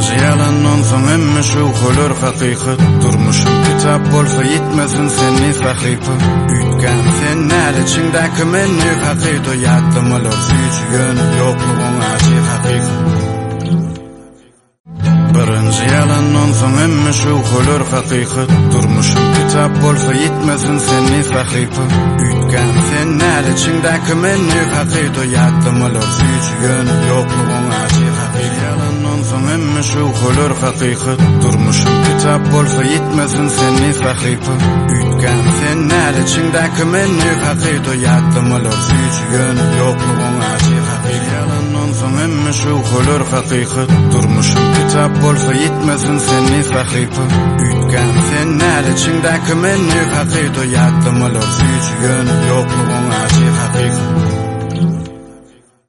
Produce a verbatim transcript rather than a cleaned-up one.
Birinci yalandan soň emme şu holar hakykat. Durmuşum kitap bolsa yetmezin seni sahypa. Ütgän sen näde çiňdäki meni hakykat. Ýatlamalar süýjügen ýoklugyň aşy hakykat. Birinci yalandan soň emme şu holar hakykat. Durmuşum kitap bolsa yetmezin seni sahypa. Ütgän sen näde çiňdäki meni hakykat. Ýatlamalar süýjügen ýoklugyň aşy hakykat. Yalandan soň emme şu holar hakykat. Durmuşum kitap bolsa yetmezin seni sahypa. Ütgän sen näde çiňdäki meni hakykat. Ýatlamalar süýjügen ýoklugyň aşy hakykat. Yalandan soň emme şu holar hakykat. Durmuşum kitap bolsa yetmezin seni sahypa. Ütgän sen näde çiňdäki meni hakykat. Ýatlamalar süýjügen ýoklugyň aşy hakykat.